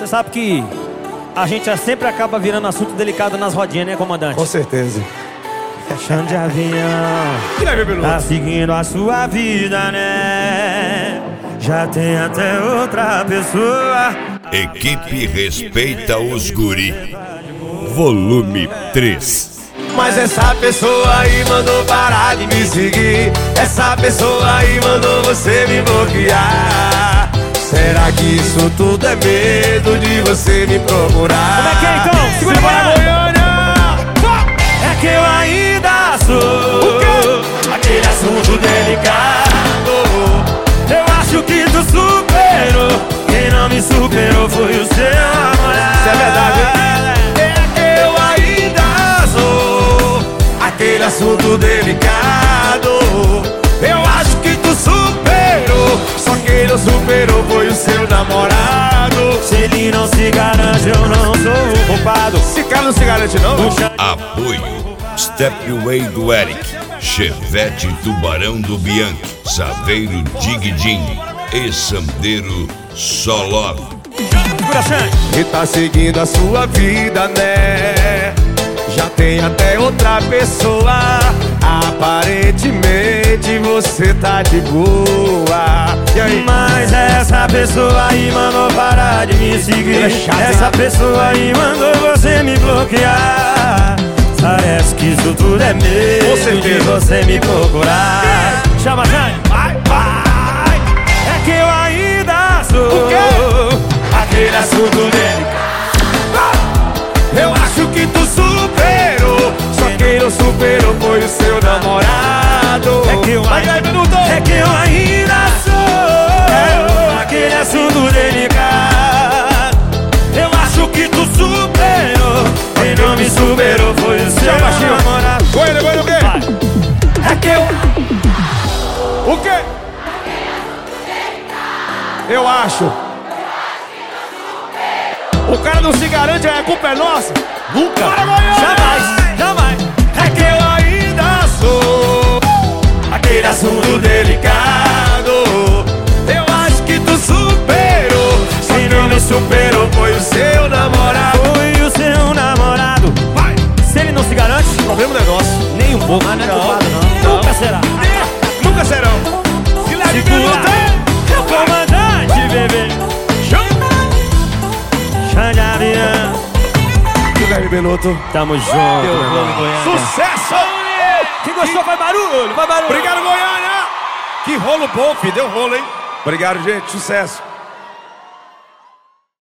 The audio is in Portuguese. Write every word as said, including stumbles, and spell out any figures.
Você sabe que a gente sempre acaba virando assunto delicado nas rodinhas, né, comandante? Com certeza. Chão de avião, tá seguindo a sua vida, né? Já tem até outra pessoa. Equipe Respeita os Guri, volume três. Mas essa pessoa aí mandou parar de me seguir. Essa pessoa aí mandou você me bloquear. Será que isso tudo é medo de você me procurar? Como é que é então? Segura a Goiânia! É que eu ainda sou aquele assunto delicado. Eu acho que tu superou. Quem não me superou foi o seu namorado. Isso é verdade, hein? É que eu ainda sou aquele assunto delicado. Eu acho que tu superou. Só quem não superou foi o seu namorado. Se ele não se garante, eu não sou o culpado. Esse cara não se garante, não? Apoio Stepway do Eric, Chevette Tubarão do Bianchi, Saveiro Digidin e Sandeiro Solov. E tá seguindo a sua vida, né? Já tem até outra pessoa. Aparentemente você tá de boa. E aí? Mas essa pessoa aí mandou parar de me seguir. É chato, essa hein? pessoa aí mandou você me bloquear. Parece que isso tudo é medo de você me procurar. Chama, Jane. Vai, vai. É que eu ainda sou O quê? aquele assunto delicado. Eu acho que tu superou. Só quem não superou foi o seu namorado. É que eu Vai, vai, minuto. É que eu ainda sou aquele assunto delicado. Eu acho que tu superou. Quem não me superou foi o seu namorado. Goiânia, Goiânia, o quê? É que eu... O quê? Eu acho. O cara não se garante, a culpa é nossa? Nunca, Para, Goiânia! jamais, jamais. É que eu ainda sou Aquele assunto delicado. Eu acho que tu superou. Só quem não me superou foi o seu namorado. foi o seu namorado. Vai! Se ele não se garante, Problema negócio. nem um pouco. Mas não é culpado, não. Não. Nunca será. Nunca serão. Se leve Segura, é o comandante, bebê. Chão de avião. Guilherme Beloto. Tamo junto, meu irmão. Sucesso! Quem gostou faz barulho, faz barulho. Obrigado, Goiânia! Que rolo bom, filho. Deu rolo, hein? Obrigado, gente. Sucesso.